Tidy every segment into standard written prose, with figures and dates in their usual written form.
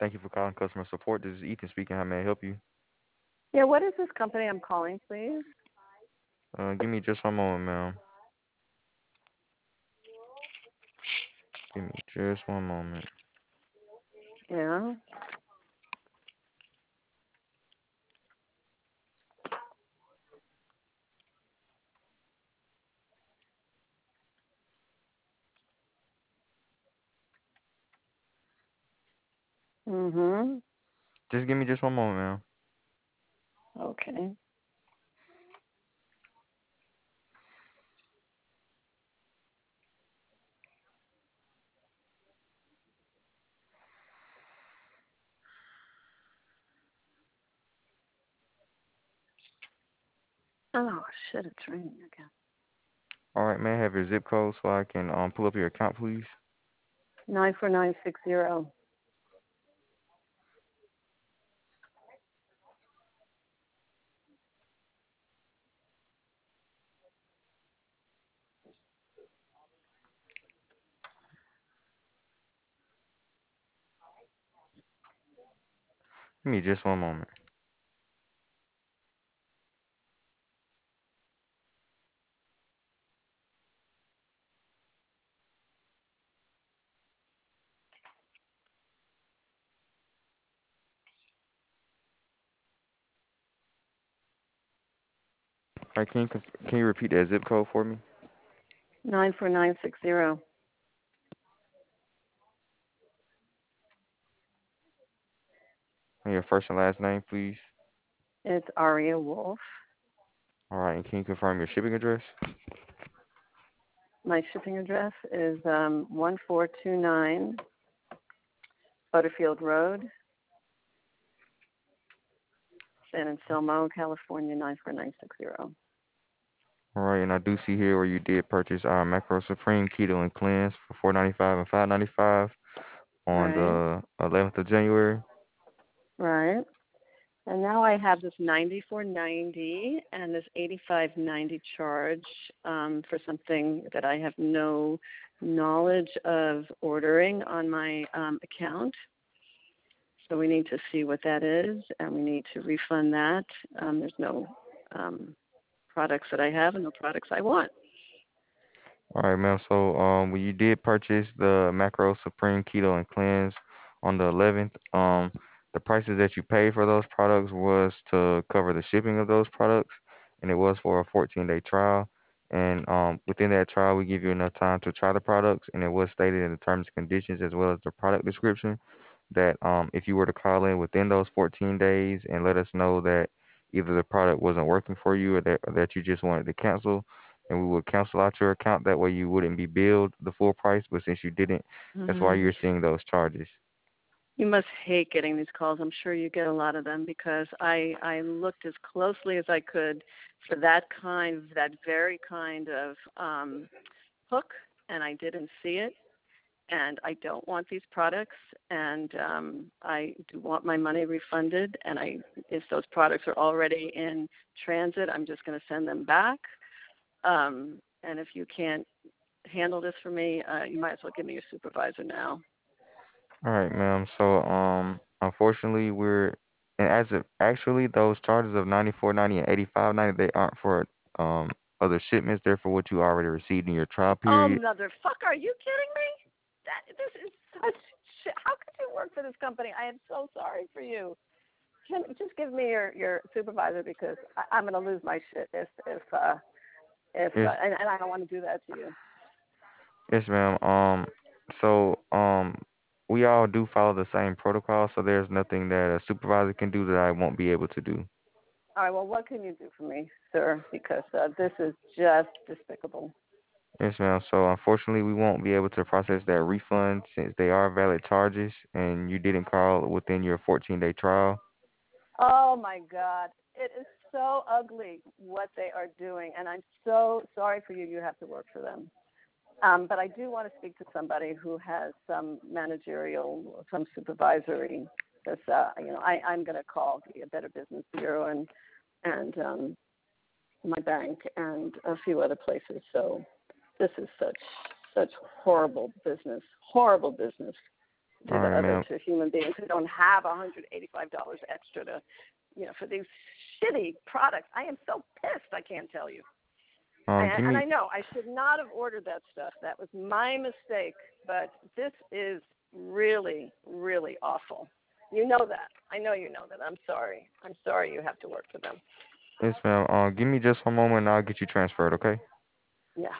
Thank you for calling customer support. This is Ethan speaking. How may I help you? Yeah, what is this company I'm calling, please? Give me just one moment, ma'am. Give me just one moment. Yeah. Mm-hmm. Just give me just one moment, ma'am. Okay. Oh, shit, it's raining again. All right, may I have your zip code so I can pull up your account, please? 94960. Give me just one moment. All right, can you repeat that zip code for me? 94960. And your first and last name, please. It's Aria Wolf. All right, and can you confirm your shipping address? My shipping address is 1429 Butterfield Road, San Anselmo, California, 94960. All right, and I do see here where you did purchase our Macro Supreme Keto and Cleanse for $4.95 and $5.95 on Right, the 11th of January. right. And now I have this 94.90 and this 85.90 charge for something that I have no knowledge of ordering on my account. So we need to see what that is, and we need to refund that. There's no products that I have and no products I want. All right, ma'am. So, when you did purchase the Macro Supreme Keto and Cleanse on the 11th, the prices that you paid for those products was to cover the shipping of those products, and it was for a 14-day trial. And within that trial, we give you enough time to try the products, and it was stated in the terms and conditions as well as the product description that if you were to call in within those 14 days and let us know that either the product wasn't working for you or that you just wanted to cancel, and we would cancel out your account. That way you wouldn't be billed the full price, but since you didn't, that's why Hmm. you're seeing those charges. You must hate getting these calls. I'm sure you get a lot of them because I looked as closely as I could for that very kind of hook, and I didn't see it. And I don't want these products, and I do want my money refunded. And if those products are already in transit, I'm just going to send them back. And if you can't handle this for me, you might as well give me your supervisor now. All right, ma'am. So, unfortunately, and as of actually those charges of 94.90 and 85.90, they aren't for other shipments. They're for what you already received in your trial Oh, period. motherfucker, are you kidding me? This is such shit. How could you work for this company? I am so sorry for you. Just give me your supervisor because I'm going to lose my shit Yes, and I don't want to do that to you. yes, ma'am. So, we all do follow the same protocol, so there's nothing that a supervisor can do that I won't be able to do. All right, well, what can you do for me, sir? Because this is just despicable. Yes, ma'am. So unfortunately, we won't be able to process that refund since they are valid charges and you didn't call within your 14-day trial. Oh my God, it is so ugly what they are doing, and I'm so sorry for you. You have to work for them. But I do want to speak to somebody who has some managerial, some supervisory. Because I'm going to call the Better Business Bureau and my bank and a few other places. So this is such horrible business. Horrible business. All to the right, other ma'am. to human beings who don't have $185 extra to, for these shitty products. I am so pissed. I can't tell you. Give And me. I know I should not have ordered that stuff. That was my mistake. But this is really, really awful. You know that. I know you know that. I'm sorry. I'm sorry you have to work for them. Yes, ma'am. Give me just one moment, and I'll get you transferred. Okay. Yeah.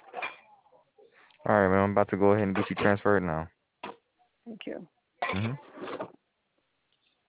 All right, ma'am. I'm about to go ahead and get you transferred now. Thank you. Mhm.